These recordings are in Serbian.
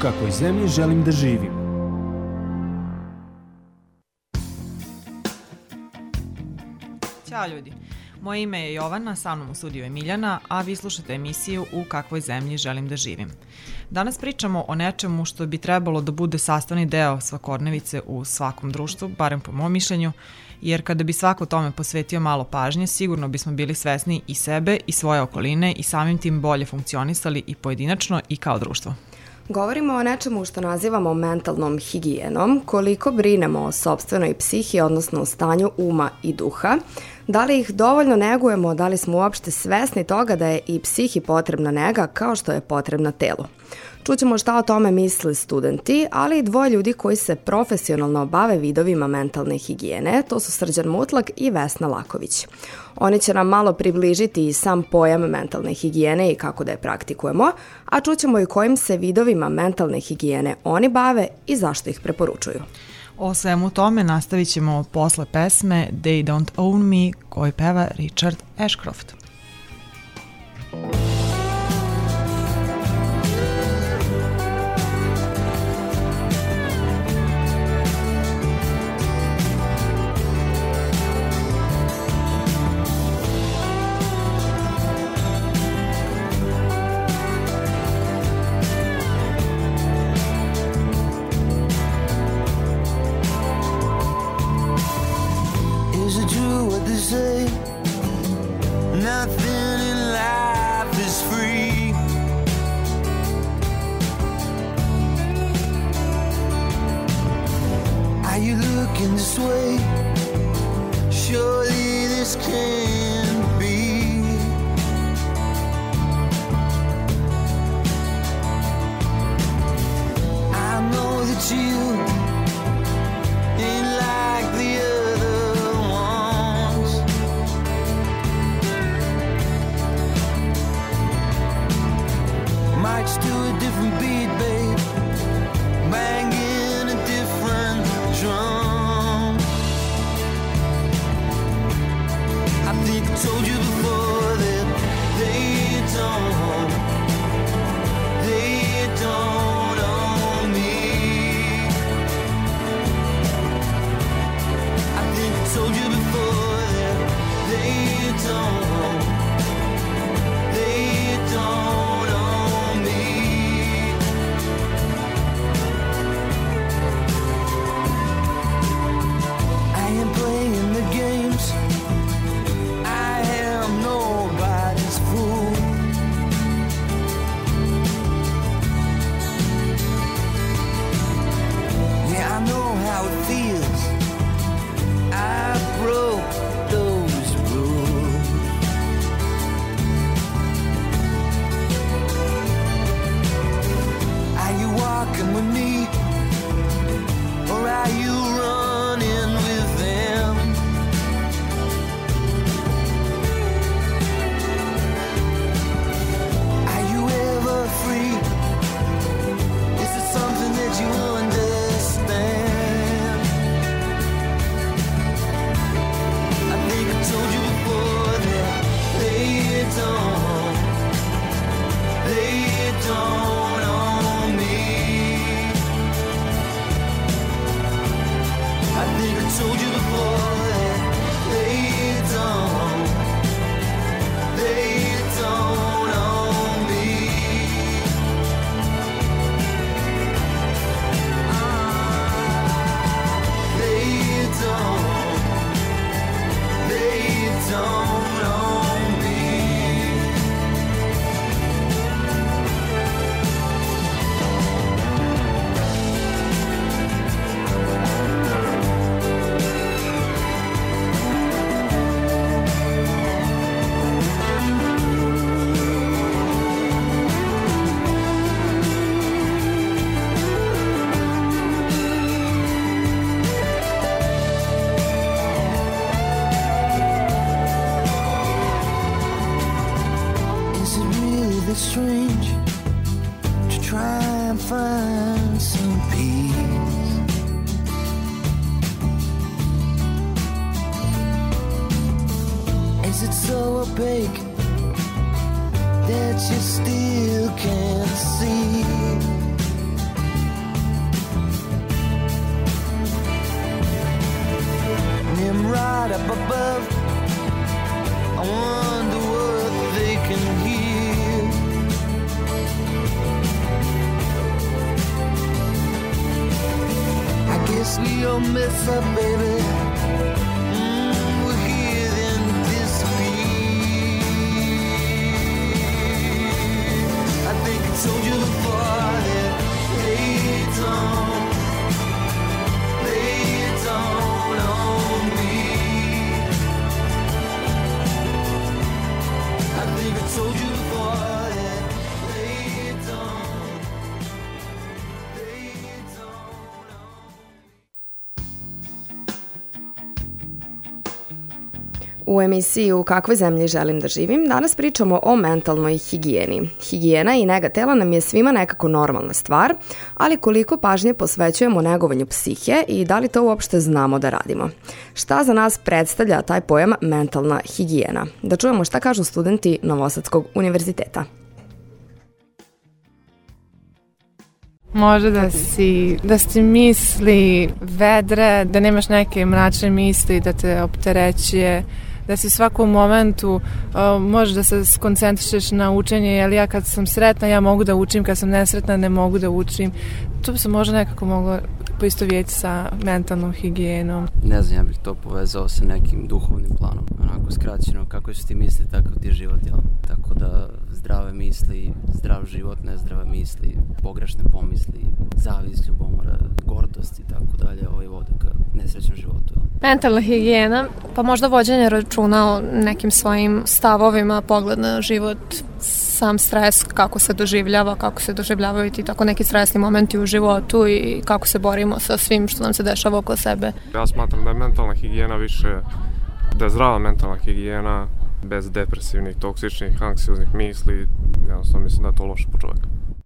kakvoj zemlji želim da živim. Ćao ljudi, moje ime je Jovana, sa mnom u studiju je Miljana, a vi slušate emisiju U kakvoj zemlji želim da živim. Danas pričamo o nečemu što bi trebalo da bude sastavni deo svakodnevice u svakom društvu, barem po mom mišljenju, jer kada bi svako tome posvetio malo pažnje, sigurno bismo bili svesni i sebe i svoje okoline i samim tim bolje funkcionisali i pojedinačno i kao društvo. Govorimo o nečemu što nazivamo mentalnom higijenom, koliko brinemo o sopstvenoj psihi, odnosno o stanju uma i duha, da li ih dovoljno negujemo, da li smo uopšte svesni toga da je i psihi potrebna nega kao što je potrebna telu. Čućemo šta o tome misle studenti, ali i dvoje ljudi koji se profesionalno bave vidovima mentalne higijene, to su Srđan Mutlak i Vesna Laković. Oni će nam malo približiti i sam pojam mentalne higijene i kako da je praktikujemo, a čućemo i kojim se vidovima mentalne higijene oni bave i zašto ih preporučuju. O svemu tome nastavit ćemo posle pesme They Don't Own Me koju peva Richard Ashcroft. that you still can't see. them right up above. I wonder what they can hear. I guess we all mess up, baby. We're here then disappear. I think I told you before that lay it on me. I think I told you before that lay it on U emisiji U kakvoj zemlji želim da živim danas pričamo o mentalnoj higijeni. Higijena i nega tela nam je svima nekako normalna stvar, ali koliko pažnje posvećujemo negovanju psihe i da li to uopšte znamo da radimo? Šta za nas predstavlja taj pojam mentalna higijena? Da čujemo šta kažu studenti Novosadskog univerziteta. Može da si misli vedre, da nemaš neke mračne misli, da te opterećuje, da si u svakom momentu možeš da se skoncentrišeš na učenje, jer ja kad sam sretna ja mogu da učim, kad sam nesretna ne mogu da učim. To bi se možda nekako moglo poistovjetiti sa mentalnom higijenom. Ne znam, ja bih to povezao sa nekim duhovnim planom, onako skraćeno, kako su ti misli, tako ti je život, jel? Tako da zdrave misli, zdrav život, nezdrave misli, pogrešne pomisli, zavist, ljubomora, gordost i tako dalje, vode ka nesrećnom životu. Jel? Mentalna higijena, pa možda vođenje računa o nekim svojim stavovima, pogled na život, sam stres, kako se doživljava, kako se doživljavaju ti tako neki stresni momenti u životu i kako se borimo sa svim što nam se dešava oko sebe. Ja smatram da je mentalna higijena više, da je zdrava mentalna higijena bez depresivnih, toksičnih, anksioznih misli. Jednostavno mislim da je to loše po čovjeka.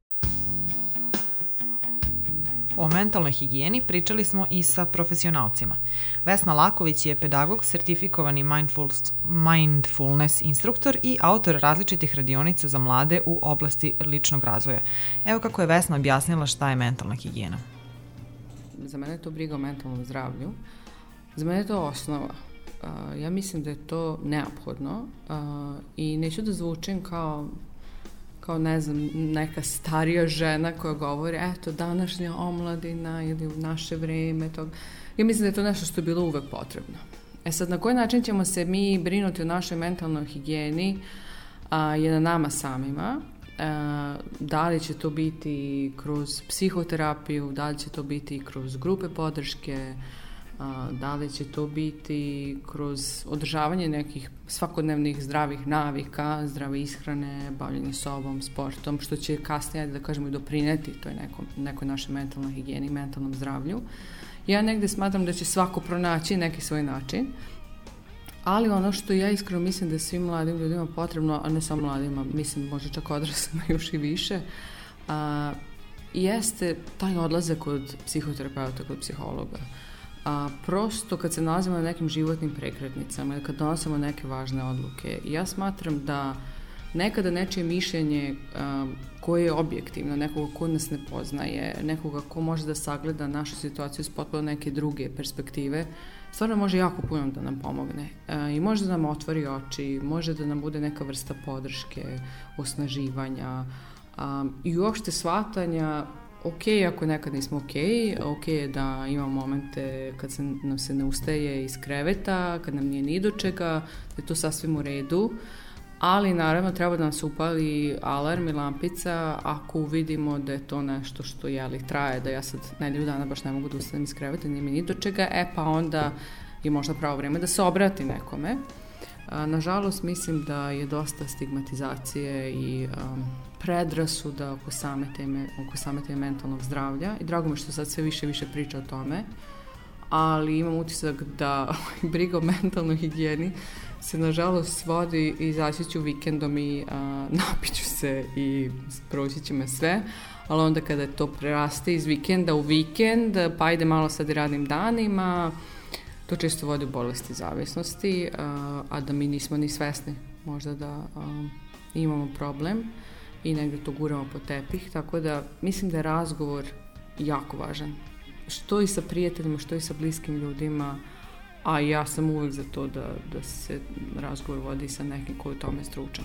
O mentalnoj higijeni pričali smo i sa profesionalcima. Vesna Laković je pedagog, sertifikovani mindfulness instruktor i autor različitih radionica za mlade u oblasti ličnog razvoja. Evo kako je Vesna objasnila šta je mentalna higijena. Za mene je to briga o mentalnom zdravlju. Za mene je to osnova. Ja mislim da je to neophodno i neću da zvučim kao ne znam, neka starija žena koja govori eto današnja omladina ili u naše vreme. Ja mislim da je to nešto što je bilo uvek potrebno. Sad, na koji način ćemo se mi brinuti o našoj mentalnoj higijeni je na nama samima. Da li će to biti kroz psihoterapiju, da li će to biti kroz grupe podrške, da li će to biti kroz održavanje nekih svakodnevnih zdravih navika, zdrave ishrane, bavljenje sobom, sportom, što će kasnije, da kažemo, i doprineti toj nekoj našoj mentalnoj higijeni, mentalnom zdravlju. Ja negde smatram da će svako pronaći neki svoj način, ali ono što ja iskreno mislim da je svim mladim ljudima potrebno, a ne samo mladima, mislim možda čak odraslima još i više, jeste taj odlazak kod psihoterapeuta, kod psihologa. Prosto kad se nalazimo na nekim životnim prekretnicama ili kad donosimo neke važne odluke, ja smatram da nekada nečije mišljenje koje je objektivno, nekoga ko nas ne poznaje, nekoga ko može da sagleda našu situaciju s potpuno neke druge perspektive, stvarno može jako puno da nam pomogne i može da nam otvori oči, može da nam bude neka vrsta podrške, osnaživanja i uopšte shvatanja. Ok, ako nekad nismo ok je da imamo momente kad nam se ne ustaje iz kreveta, kad nam nije ni do čega, da je to sasvim u redu, ali naravno treba da nam se upali alarm i lampica ako uvidimo da je to nešto što traje, da ja sad nedelju dana baš ne mogu da ustanem iz kreveta, nije mi ni do čega, pa onda je možda pravo vreme da se obrati nekome. Nažalost, mislim da je dosta stigmatizacije i predrasuda oko same teme mentalnog zdravlja i drago mi što sad sve više i više priča o tome, ali imam utisak da briga o mentalnoj higijeni se nažalost svodi i izaći ću vikendom i napiću se i proći će me sve, ali onda kada to preraste iz vikenda u vikend, pa ide malo sad i radnim danima, to često vodi u bolesti zavisnosti, a da mi nismo ni svesni možda da imamo problem i negdje to guramo po tepih, tako da mislim da je razgovor jako važan. Što i sa prijateljima, što i sa bliskim ljudima, a ja sam uvek za to da se razgovor vodi sa nekim koji u tome stručan.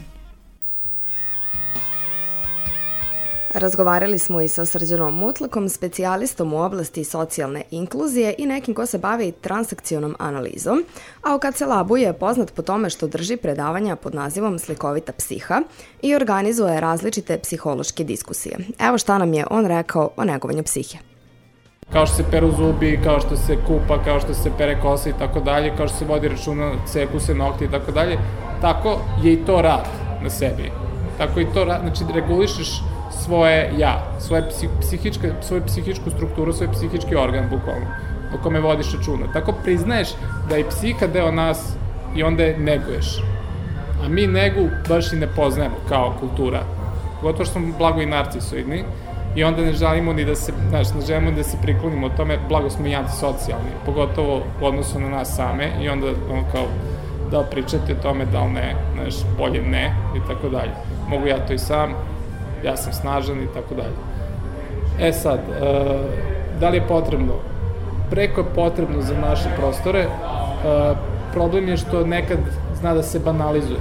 Razgovarali smo i sa Srđanom Mutlakom, specijalistom u oblasti socijalne inkluzije i nekim ko se bavi transakcionom analizom, a Okace Labu je poznat po tome što drži predavanja pod nazivom Slikovita psiha i organizuje različite psihološke diskusije. Evo šta nam je on rekao o negovanju psihe. Kao što se peru zubi, kao što se kupa, kao što se pere kosa i tako dalje, kao što se vodi računa, ceku se nokti i tako dalje, tako je i to rad na sebi. Tako i to rad, znači regulišeš svoje ja, svoju psihičku strukturu, svoj psihički organ, bukvalno, o kome vodiš računa. Tako priznaješ da je psiha deo nas i onda je neguješ. A mi negu baš i ne poznajemo kao kultura. Gotovo što smo blago i narcisoidni i onda ne želimo ni da se, ne želimo ni da se priklonimo o tome, blago smo i antisocijalni, pogotovo u odnosu na nas same i onda kao da li pričate o tome, da li ne, bolje ne i tako dalje. Mogu ja to i sam, ja sam snažan i tako dalje. E sad, da li je potrebno? Preko je potrebno za naše prostore. Problem je što nekad zna da se banalizuje.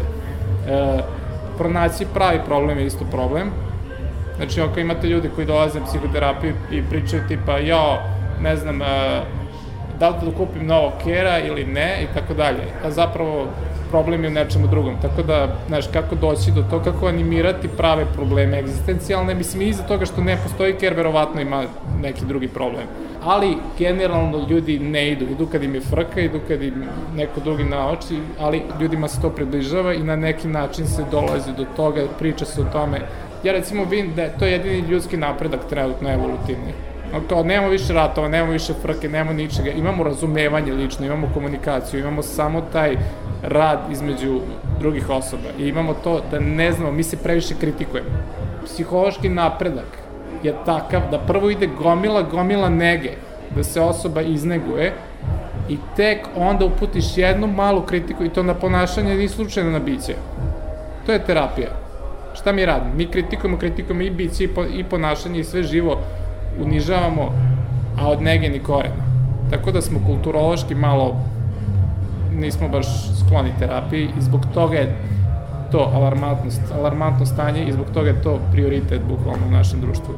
Pronaći pravi problem je isto problem. Znači, ako imate ljudi koji dolaze na psihoterapiju i pričaju tipa, ne znam, da li da kupim novog kera ili ne, i tako dalje. A zapravo problem je u nečemu drugom. Tako da, kako doći do toga, kako animirati prave probleme egzistencijalne, mislim, iza toga što ne postoji ker, verovatno ima neki drugi problem. Ali, generalno, ljudi ne idu kad im je frka, idu kad im neko drugi na oči, ali ljudima se to približava i na neki način se dolazi do toga, priča se o tome. Ja recimo vidim da je to jedini ljudski napredak trenutno evolutivni. Kao, nemamo više ratova, nemamo više frke, nemamo ničega, imamo razumevanje lično, imamo komunikaciju, imamo samo taj rad između drugih osoba i imamo to da ne znamo, mi se previše kritikujemo. Psihološki napredak je takav da prvo ide gomila nege, da se osoba izneguje i tek onda uputiš jednu malu kritiku i to na ponašanje i slučajno na biće. To je terapija. Šta mi radimo? Mi kritikujemo i biće i ponašanje i sve živo unižavamo, a od nege ni korena. Tako da smo kulturološki malo nismo baš skloni terapiji i zbog toga je to alarmantno stanje i zbog toga je to prioritet bukvalno u našem društvu.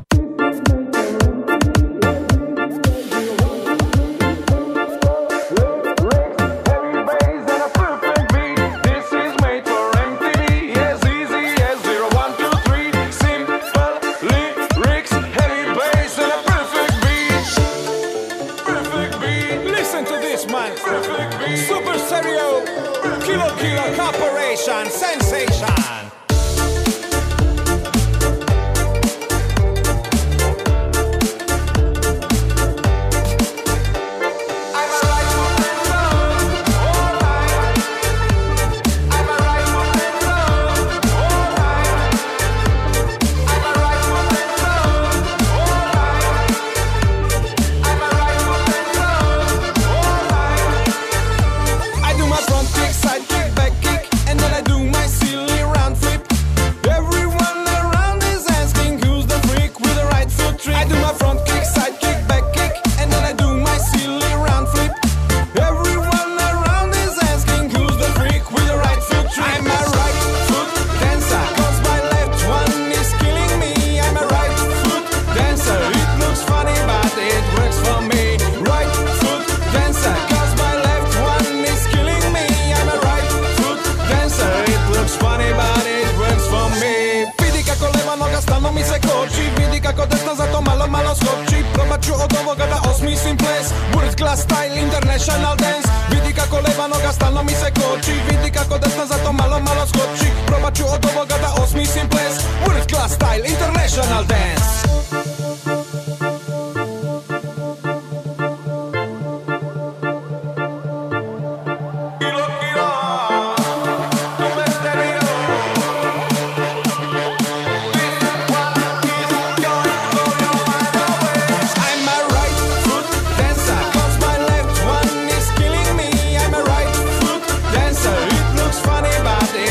Sensation. International dance. Vidi kako leva noga stalno mi se koči, vidi kako desna zato malo skoči. Probat ću od ovoga da osmislim ples. World class style, international dance.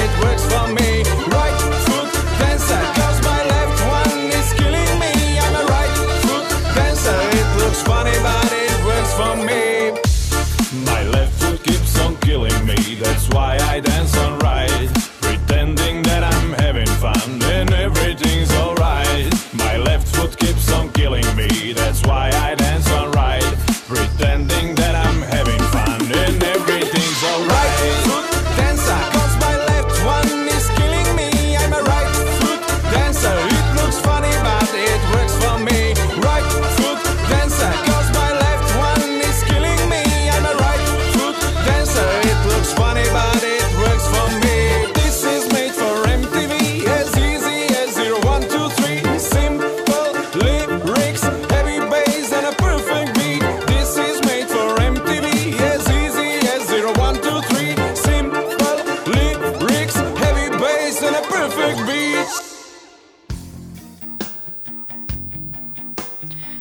For me, right foot dancer, 'cause my left one is killing me. I'm a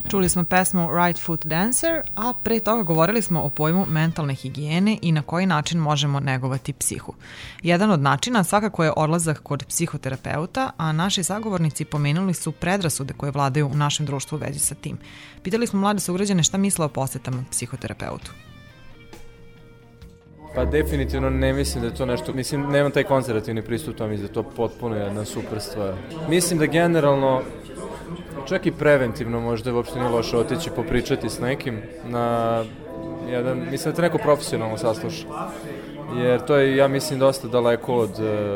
Čuli smo pesmu Right Foot Dancer, a pre toga govorili smo o pojmu mentalne higijene i na koji način možemo negovati psihu. Jedan od načina svakako je odlazak kod psihoterapeuta, a naši sagovornici pomenuli su predrasude koje vladaju u našem društvu u vezi sa tim. Pitali smo mlade sugrađane šta misle o posetama psihoterapeutu. Pa definitivno ne mislim da je to nešto, mislim nemam taj konzervativni pristup, to mislim da je to potpuno jedna super stvar. Mislim da generalno, čak i preventivno možda uopšte nije loše otići popričati s nekim na jedan, mislim da te neko profesionalno sasluša. Jer to je, ja mislim, dosta daleko od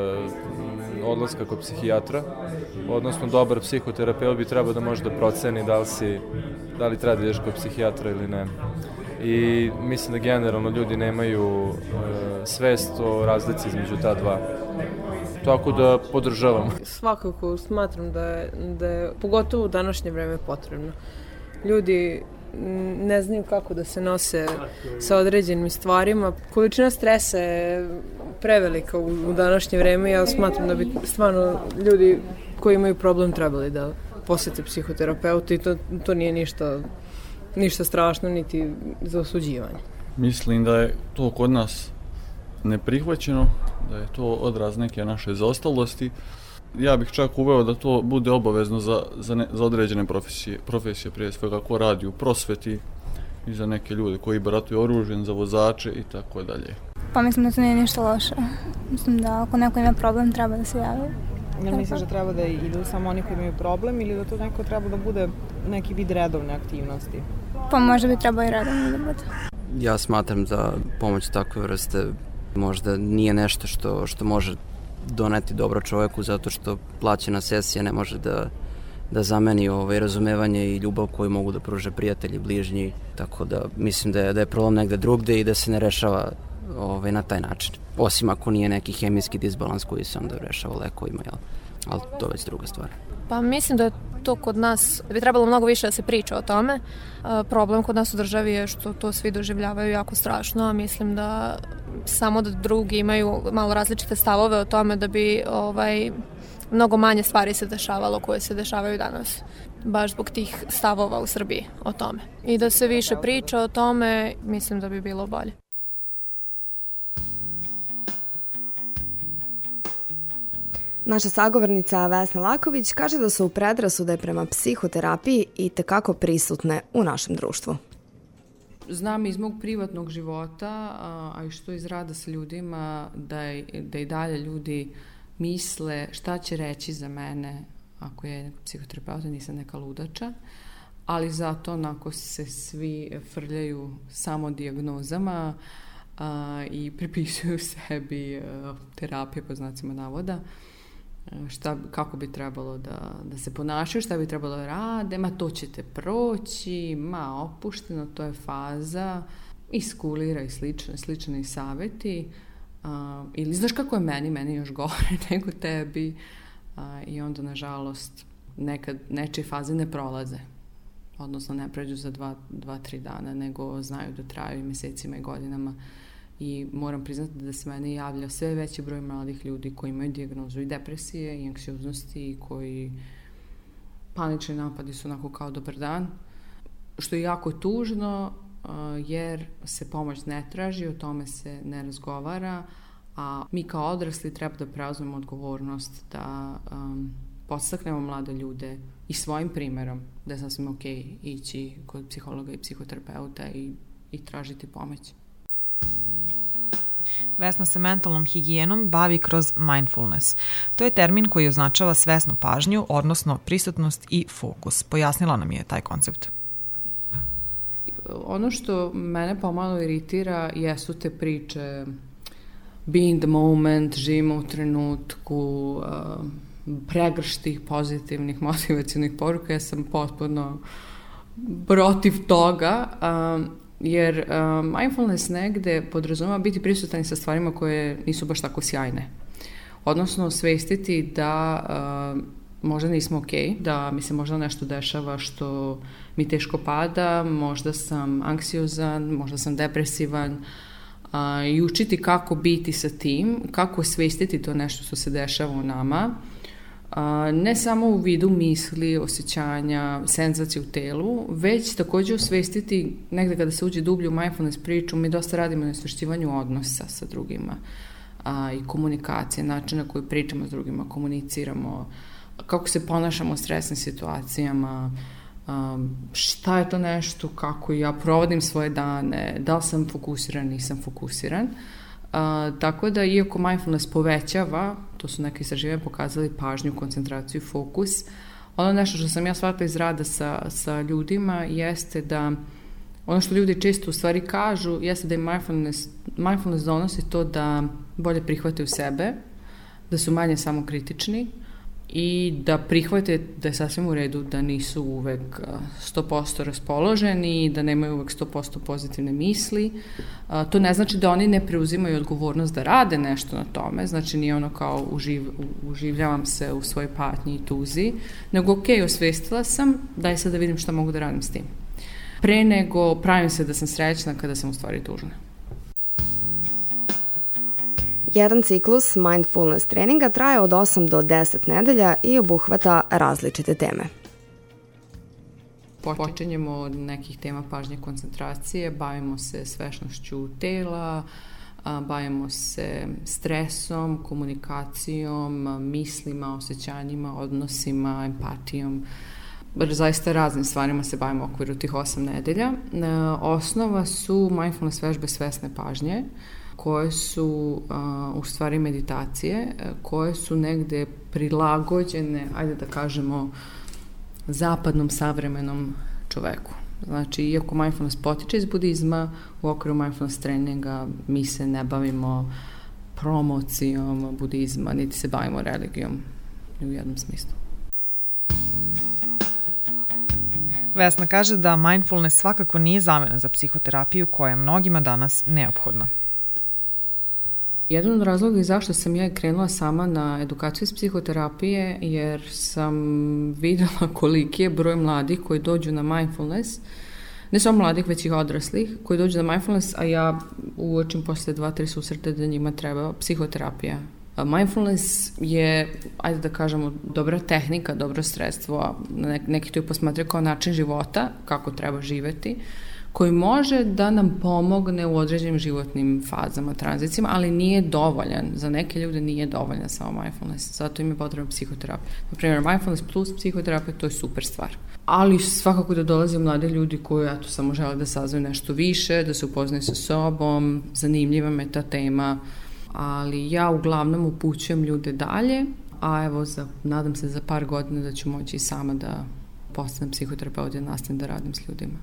odlaska kod psihijatra, odnosno dobar psihoterapeut bi trebao da može da proceni da li treba da ideš kod psihijatra ili ne. I mislim da generalno ljudi nemaju svest o razlici između ta dva. Tako da podržavam. Svakako smatram da je pogotovo u današnje vreme potrebno. Ljudi ne znaju kako da se nose sa određenim stvarima. Količina stresa je prevelika u današnje vreme. Ja smatram da bi stvarno ljudi koji imaju problem trebali da posete psihoterapeuta i to nije ništa strašno niti za osuđivanje. Mislim da je to kod nas neprihvaćeno, da je to odraz neke naše zaostalosti. Ja bih čak uveo da to bude obavezno za određene profesije, prije svega ko radi u prosveti i za neke ljude koji baratuju oružjem, za vozače i tako dalje. Pa mislim da to nije ništa loše. Mislim da ako neko ima problem treba da se javi. Jel misliš da treba da idu samo oni koji imaju problem ili da to neko treba da bude neki vid redovne aktivnosti? Pa možda bi trebao i redovno da bude. Ja smatram da pomoć takve vrste možda nije nešto što može doneti dobro čoveku, zato što plaćena sesija ne može da zameni razumevanje i ljubav koju mogu da pruže prijatelji, bližnji, tako da mislim da je problem negde drugde i da se ne rešava na taj način. Osim ako nije neki hemijski disbalans koji se onda rešava lekovima, ali to je već druga stvar. Pa mislim da je to kod nas, da bi trebalo mnogo više da se priča o tome. Problem kod nas u državi je što to svi doživljavaju jako strašno, a mislim da samo da drugi imaju malo različite stavove o tome da bi mnogo manje stvari se dešavalo koje se dešavaju danas. Baš zbog tih stavova u Srbiji o tome. I da se više priča o tome, mislim da bi bilo bolje. Naša sagovornica Vesna Laković kaže da su predrasude prema psihoterapiji i tekako prisutne u našem društvu. Znam iz mog privatnog života, a i što iz rada sa ljudima, da i dalje ljudi misle šta će reći za mene ako je psihoterapeuta, nisam neka ludača, ali zato onako se svi frljaju samo dijagnozama i pripisuju sebi terapije po znacima navoda. Kako bi trebalo da se ponašaju, šta bi trebalo da rade, to ćete proći, opušteno, to je faza, iskulira i slični i saveti, ili znaš kako je meni još gore nego tebi, i onda nažalost nekad nečije faze ne prolaze, odnosno ne pređu za 2-3 dana, nego znaju da traju mesecima i godinama. I moram priznati da se meni javlja sve veći broj mladih ljudi koji imaju dijagnozu i depresije i anksioznosti i koji panični napadi su onako kao dobar dan, što je jako tužno jer se pomoć ne traži, o tome se ne razgovara, a mi kao odrasli treba da preuzmemo odgovornost da podstaknemo mlade ljude i svojim primerom da je sasvim ok ići kod psihologa i psihoterapeuta i tražiti pomoć. Vesna se mentalnom higijenom bavi kroz mindfulness. To je termin koji označava svesnu pažnju, odnosno prisutnost i fokus. Pojasnila nam je taj koncept. Ono što mene pomalo iritira jesu te priče be in the moment, živimo u trenutku, pregršt tih pozitivnih motivacionih poruka. Ja sam potpuno protiv toga, jer mindfulness negde podrazumeva biti prisutan sa stvarima koje nisu baš tako sjajne. Odnosno osvestiti da možda nismo okej, da mi se možda nešto dešava što mi teško pada, možda sam anksiozan, možda sam depresivan, i učiti kako biti sa tim, kako osvestiti to nešto što se dešava u nama, Ne samo u vidu misli, osjećanja, senzacije u telu, već takođe osvestiti, negde kada se uđe dublje u mindfulness priču, mi dosta radimo na osvešćivanju odnosa sa drugima i komunikacije, načina na koji pričamo s drugima, komuniciramo, kako se ponašamo u stresnim situacijama, šta je to nešto, kako ja provodim svoje dane, da li sam fokusiran, nisam fokusiran. Tako da, iako mindfulness povećava, to su neke istraživanja pokazali, pažnju, koncentraciju, fokus, ono nešto što sam ja shvatila iz rada sa ljudima jeste da ono što ljudi često u stvari kažu jeste da im mindfulness donosi to da bolje prihvataju sebe, da su manje samokritični i da prihvate da je sasvim u redu da nisu uvek 100% raspoloženi, da nemaju uvek 100% pozitivne misli. To ne znači da oni ne preuzimaju odgovornost da rade nešto na tome, znači nije ono kao uživljavam se u svojoj patnji i tuzi, nego ok, osvestila sam, daj sad da vidim šta mogu da radim s tim. Pre nego pravim se da sam srećna kada sam u stvari tužna. Jedan ciklus mindfulness treninga traje od 8 do 10 nedelja i obuhvata različite teme. Počinjemo od nekih tema pažnje, koncentracije, bavimo se svešnošću tela, bavimo se stresom, komunikacijom, mislima, osjećanjima, odnosima, empatijom. Zaista raznim stvarima se bavimo u okviru tih 8 nedelja. Osnova su mindfulness vežbe svesne pažnje, koje su u stvari meditacije, koje su negde prilagođene, ajde da kažemo, zapadnom savremenom čoveku. Znači, iako mindfulness potiče iz budizma, u okviru mindfulness treninga mi se ne bavimo promocijom budizma, niti se bavimo religijom u jednom smislu. Vesna kaže da mindfulness svakako nije zamena za psihoterapiju koja je mnogima danas neophodna. Jedan od razloga i zašto sam ja krenula sama na edukaciju iz psihoterapije, jer sam videla koliki je broj mladih koji dođu na mindfulness, ne samo mladih, već i odraslih, koji dođu na mindfulness, a ja uočim posle 2-3 susreta da njima treba psihoterapija. Mindfulness je, ajde da kažemo, dobra tehnika, dobro sredstvo, neki to i posmatraju kao način života, kako treba živeti, koji može da nam pomogne u određenim životnim fazama, tranzicijama, ali nije dovoljan. Za neke ljude nije dovoljan samo mindfulness, zato im je potrebna psihoterapija. Na primjer, mindfulness plus psihoterapija, to je super stvar. Ali svakako da dolaze mlade ljudi koji samo žele da saznaju nešto više, da se upoznaju sa sobom, zanimljiva me ta tema, ali ja uglavnom upućujem ljude dalje, a evo, nadam se za par godina da ću moći i sama da postanem psihoterapeut i da nastavim da radim s ljudima.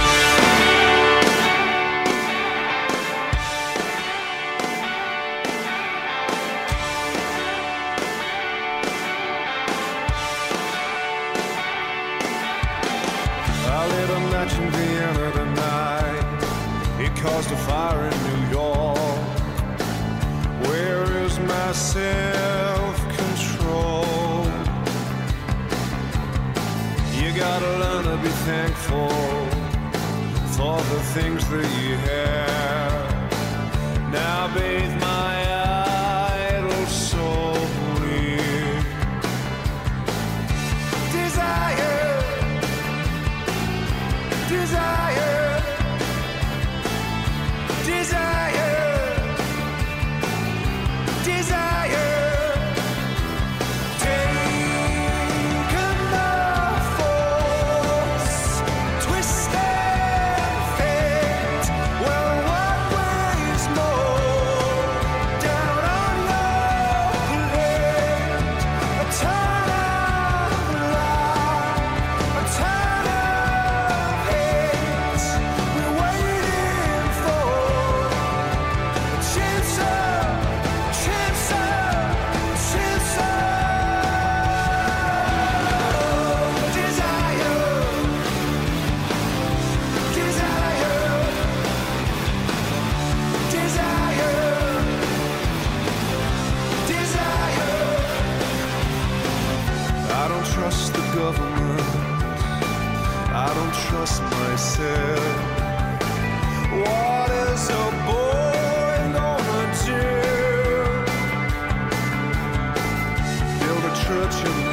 I lit a match in Vienna tonight. It caused a fire in New York. Where is my self-control? You gotta learn to be thankful for the things that you have. Now bathe my idle soul in desire, desire, desire, desire. Take enough force, twist and fate. Well, what weighs more down on your plate? A ton of love, a ton of hate. We're waiting for a chance of, chance of, chance of desire, desire, desire, desire. I don't trust the government, I don't trust myself. What is a boy gonna do? Build a church in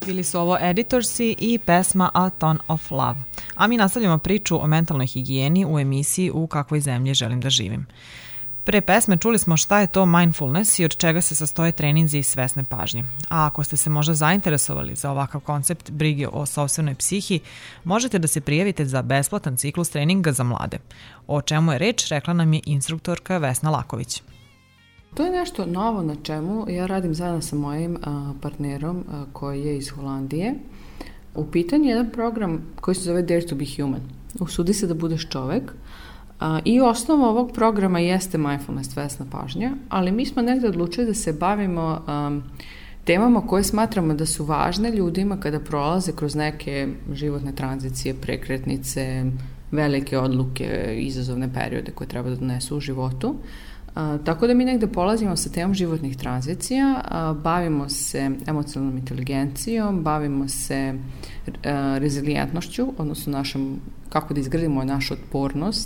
Bili su ovo Editorsi i pesma A Ton of Love. A mi nastavljamo priču o mentalnoj higijeni u emisiji U kakvoj zemlji želim da živim. Pre pesme čuli smo šta je to mindfulness i od čega se sastoje treninzi svesne pažnje. A ako ste se možda zainteresovali za ovakav koncept brige o sopstvenoj psihi, možete da se prijavite za besplatan ciklus treninga za mlade. O čemu je reč, rekla nam je instruktorka Vesna Laković. To je nešto novo na čemu ja radim zajedno sa mojim partnerom koji je iz Holandije. U pitanju je jedan program koji se zove Dare to be Human. Usudi se da budeš čovek. I osnova ovog programa jeste mindfulness, svesna pažnja, ali mi smo negde odlučili da se bavimo temama koje smatramo da su važne ljudima kada prolaze kroz neke životne tranzicije, prekretnice, velike odluke, izazovne periode koje treba da donesu u životu. Tako da mi negde polazimo sa temom životnih tranzicija, bavimo se emocionalnom inteligencijom, bavimo se rezilijentnošću, odnosno kako da izgradimo našu otpornost,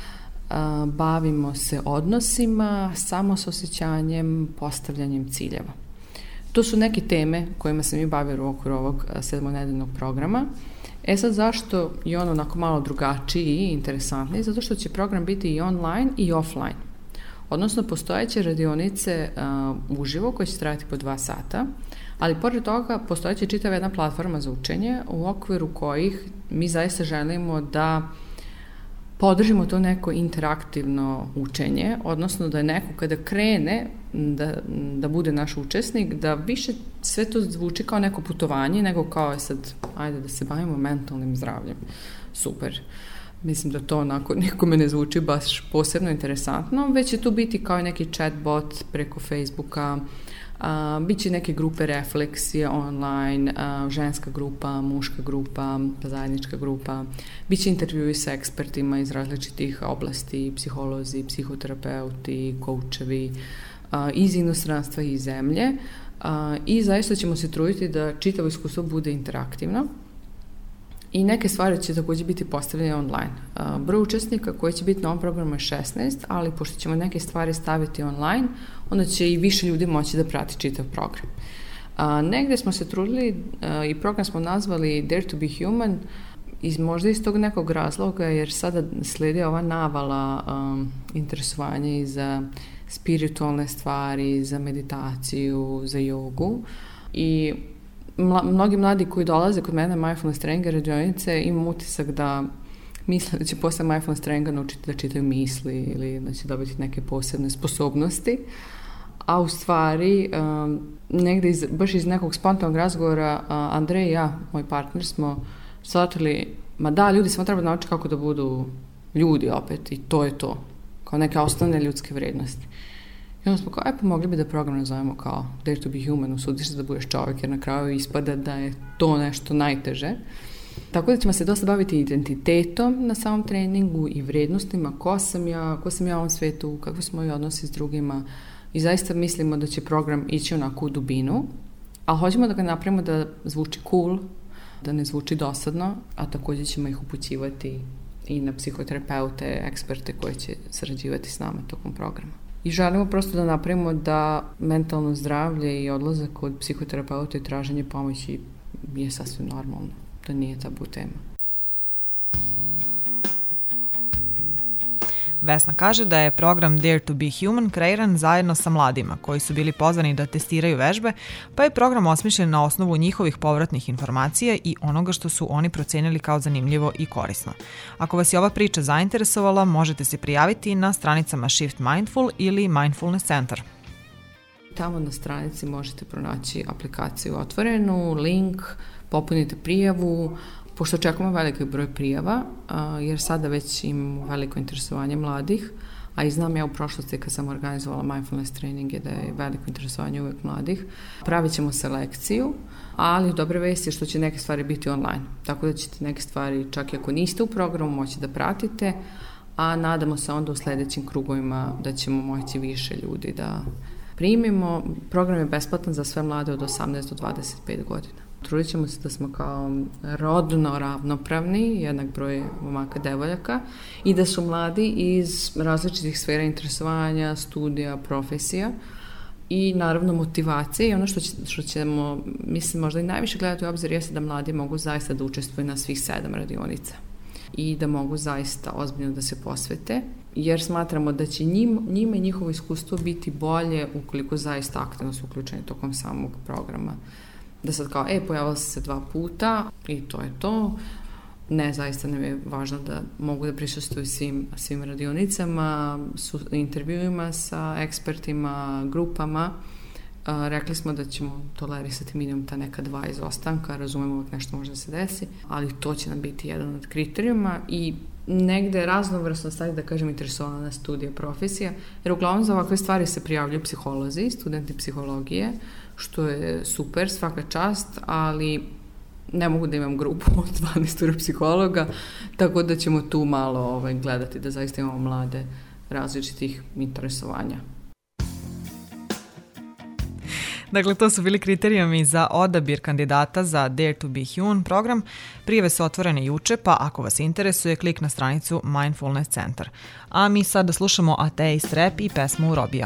bavimo se odnosima, samoosjećanjem, postavljanjem ciljeva. To su neke teme kojima se mi bavimo u okviru ovog 7-nedeljnog programa. Sad zašto je on onako malo drugačiji i interesantniji? Zato što će program biti i online i offline. Odnosno, postojeće radionice uživo koje će trajati po 2 sata, ali pored toga postojeće čitava jedna platforma za učenje u okviru kojih mi zaista želimo da podržimo to neko interaktivno učenje, odnosno da je neko kada krene da bude naš učesnik, da više sve to zvuči kao neko putovanje, nego kao je sad, ajde da se bavimo mentalnim zdravljem. Super. Mislim da to onako nikome ne zvuči baš posebno interesantno, već će tu biti kao neki chatbot preko Facebooka, biće neke grupe refleksije online, ženska grupa, muška grupa, zajednička grupa, biće intervjui sa ekspertima iz različitih oblasti, psiholozi, psihoterapeuti, koučevi, iz inostranstva i iz zemlje i zaista ćemo se truditi da čitavo iskustvo bude interaktivno. I neke stvari će takođe biti postavljene online. Broj učesnika koji će biti na ovom programu je 16, ali pošto ćemo neke stvari staviti online, onda će i više ljudi moći da prati čitav program. Negde smo se trudili i program smo nazvali Dare to be Human, možda iz tog nekog razloga, jer sada sledi ova navala interesovanja i za spiritualne stvari, za meditaciju, za jogu i mnogi mladi koji dolaze kod mene mindfulness treninga radionice imam utisak da misle da će posle mindfulness treninga naučiti da čitaju misli ili da će dobiti neke posebne sposobnosti, a u stvari negde baš iz nekog spontanog razgovora Andrej i ja, moj partner, smo shvatili, ma da, ljudi samo treba naučiti kako da budu ljudi opet i to je to, kao neke osnovne ljudske vrednosti. I onda smo kao, pa mogli bi da program nazovemo kao Dare to be Human, usudiš se da budeš čovjek, jer na kraju ispada da je to nešto najteže. Tako da ćemo se dosta baviti identitetom na samom treningu i vrednostima, ko sam ja u ovom svetu, kakvi su moji odnosi s drugima i zaista mislimo da će program ići onako u dubinu, ali hoćemo da ga napravimo da zvuči cool, da ne zvuči dosadno, a takođe ćemo ih upućivati i na psihoterapeute, eksperte koji će sarađivati s nama tokom programa. I želimo prosto da napravimo da mentalno zdravlje i odlazak kod psihoterapeuta i traženje pomoći je sasvim normalno. To nije tabu tema. Vesna kaže da je program Dare to be Human kreiran zajedno sa mladima koji su bili pozvani da testiraju vežbe, pa je program osmišljen na osnovu njihovih povratnih informacija i onoga što su oni procenili kao zanimljivo i korisno. Ako vas je ova priča zainteresovala, možete se prijaviti na stranicama Shift Mindful ili Mindfulness Center. Tamo na stranici možete pronaći aplikaciju otvorenu, link, popunite prijavu, pošto očekujemo veliki broj prijava, jer sada već imamo veliko interesovanje mladih, a i znam ja u prošlosti kad sam organizovala mindfulness treninge da je veliko interesovanje uvek mladih, pravit ćemo selekciju, ali dobre vesti je što će neke stvari biti online, tako da ćete neke stvari, čak i ako niste u programu, moći da pratite, a nadamo se onda u sledećim krugovima da ćemo moći više ljudi da primimo. Program je besplatan za sve mlade od 18 do 25 godina. Trudit ćemo se da smo kao rodno ravnopravni, jednak broj momaka, devojaka, i da su mladi iz različitih sfera interesovanja, studija, profesija, i naravno motivacije i ono što ćemo, mislim, možda i najviše gledati u obzir jeste da mladi mogu zaista da učestvuju na svih 7 radionica i da mogu zaista ozbiljno da se posvete, jer smatramo da će njima i njihovo iskustvo biti bolje ukoliko zaista aktivno su uključeni tokom samog programa. Da sad kao, pojavila se 2 puta i to je to. Ne, zaista nam je važno da mogu da prisustvuju svim radionicama, intervjuima sa ekspertima, grupama. Rekli smo da ćemo tolerisati minimum ta neka 2 izostanka, razumemo uvijek nešto može da se desi, ali to će nam biti jedan od kriterijuma i negde raznovrsno staviti, da kažem, interesovana studija profesija, jer uglavnom za ovakve stvari se prijavljuju psiholozi, studenti psihologije, što je super, svaka čast, ali ne mogu da imam grupu od 12 psihologa, tako da ćemo tu malo gledati da zaista imamo mlade različitih interesovanja. Dakle, to su bili kriterijumi za odabir kandidata za Dare to be Human program. Prijave su otvorene juče, pa ako vas interesuje, klik na stranicu Mindfulness Centar. A mi sad da slušamo Ateist rap i pesmu Robija.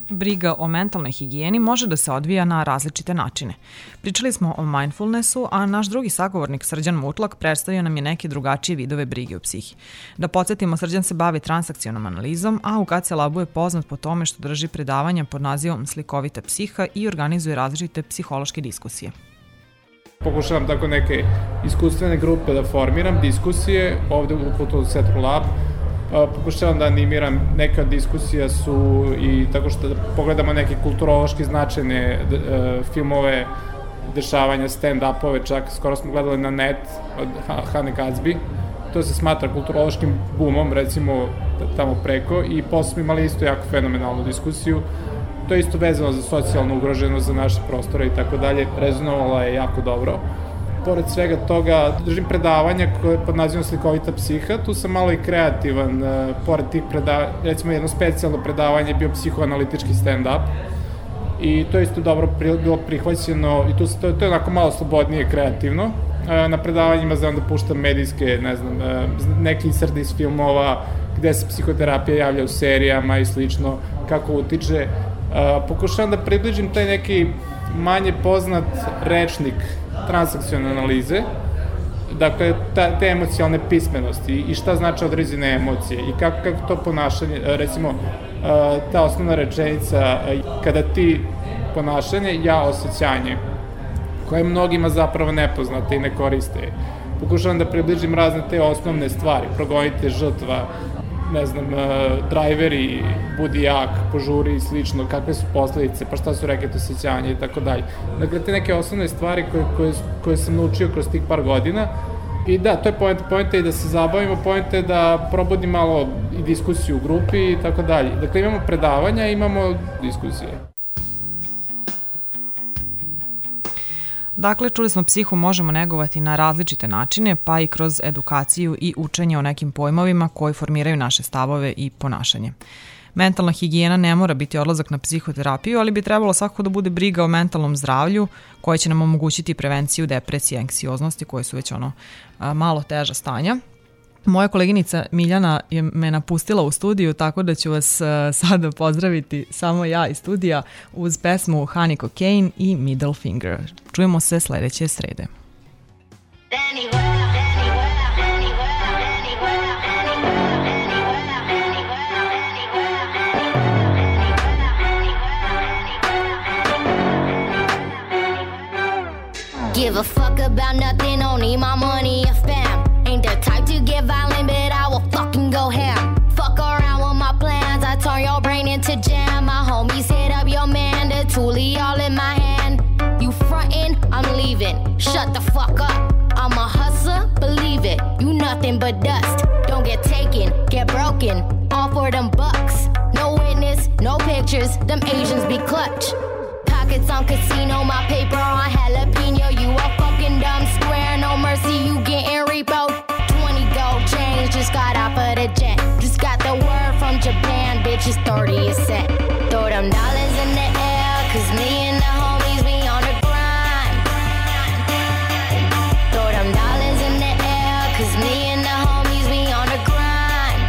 Briga o mentalnoj higijeni može da se odvija na različite načine. Pričali smo o mindfulnessu, a naš drugi sagovornik Srđan Mutlak predstavio nam je neke drugačije vidove brige o psihi. Da podsjetimo, Srđan se bavi transakcionom analizom, a u KC Labu je poznat po tome što drži predavanja pod nazivom Slikovita psiha i organizuje različite psihološke diskusije. Pokušavam tako neke iskustvene grupe da formiram, diskusije ovde u Kulturnom centru Lab. Pokušavam da animiram, neke od diskusija su i tako što pogledamo neke kulturološki značajne filmove, dešavanja, stand-upove, čak skoro smo gledali na net od Hane Gatsby. To se smatra kulturološkim bumom, recimo tamo preko, i posle smo imali isto jako fenomenalnu diskusiju. To je isto vezano za socijalnu ugroženost, za naše prostore i tako dalje. Rezonovala je jako dobro. Pored svega toga, držim predavanja koje pod nazivom Slikovita psiha. Tu sam malo i kreativan. Pored tih predavanja, recimo jedno specijalno predavanje je bio psihoanalitički stand-up. I to je isto dobro bilo prihvaćeno i to je onako malo slobodnije kreativno. Na predavanjima znam da puštam medijske, ne znam, neki inserte iz filmova, gde se psihoterapija javlja u serijama i slično, kako utiče. Pokušavam da približim taj neki manje poznat rečnik transakcione analize, dakle, te emocijalne pismenosti i šta znači određene emocije i kako to ponašanje, recimo, ta osnovna rečenica, kada ti ponašanje, ja osjećanje, koje mnogima zapravo nepoznate i ne koriste. Pokušavam da približim razne te osnovne stvari, progonite žrtva, ne znam, drajveri, budi jak, požuri i slično, kakve su posledice, pa šta su reket osjećanja i tako dalje. Dakle, te neke osnovne stvari koje sam naučio kroz tih par godina. I da, to je poenta. Poenta je da se zabavimo, poenta je da probudim malo i diskusiju u grupi i tako dalje. Dakle, imamo predavanja, imamo diskusije. Dakle, čuli smo, psihu možemo negovati na različite načine, pa i kroz edukaciju i učenje o nekim pojmovima koji formiraju naše stavove i ponašanje. Mentalna higijena ne mora biti odlazak na psihoterapiju, ali bi trebalo svakako da bude briga o mentalnom zdravlju koja će nam omogućiti prevenciju depresije, anksioznosti, koje su već malo teža stanja. Moja koleginica Miljana je me napustila u studiju, tako da ću vas sada pozdraviti samo ja iz studija uz pesmu Honey Cocaine i Middle Finger. Čujemo se sledeće srede. Give a fuck about nothing, only my money and fam. Ain't the type to get violent, but I will fucking go ham. Fuck around with my plans, I turn your brain into jam. My homies hit up your man, the toolie all in my hand. You frontin', I'm leaving, shut the fuck up. I'm a hustler, believe it, you nothing but dust. Don't get taken, get broken, all for them bucks. No witness, no pictures, them Asians be clutch. Pockets on casino, my paper on jalapeno. You a fucking dumb square, no mercy, you getting repoed. 20 gold chains, just got off of the jet. Just got the word from Japan, bitch, it's 30 a set. Throw them dollars in the air, cause me and the homies, we on the grind. Throw them dollars in the air, cause me and the homies, we on the grind.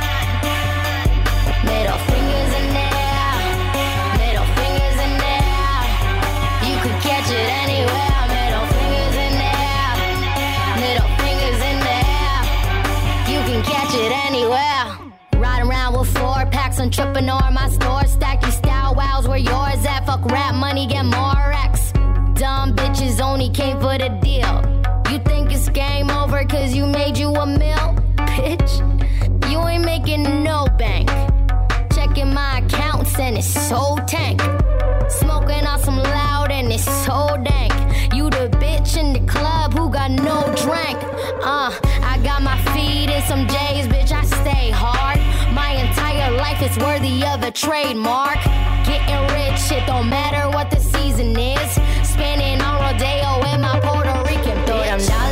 Middle fingers in the air, middle fingers in the air. You could catch it anywhere, middle fingers in the air, middle fingers in the air. You can catch it anywhere. Ride around with 4 packs, entrepreneur, my store stack. You style wows, where yours at? Fuck rap money, get more racks. Dumb bitches only came for the deal. You think it's game over cause you made you a meal? Bitch, you ain't making no bank. Checking my accounts and it's so tank. Smoking on some loud and it's so dank. You the bitch in the club who got no drink. I got my feet in some J's, bitch, I stay hard. My entire life is worthy of a trademark. Getting rich, it don't matter what the season is. Spinning on Rodeo with my Puerto Rican bitch. Throw them dollars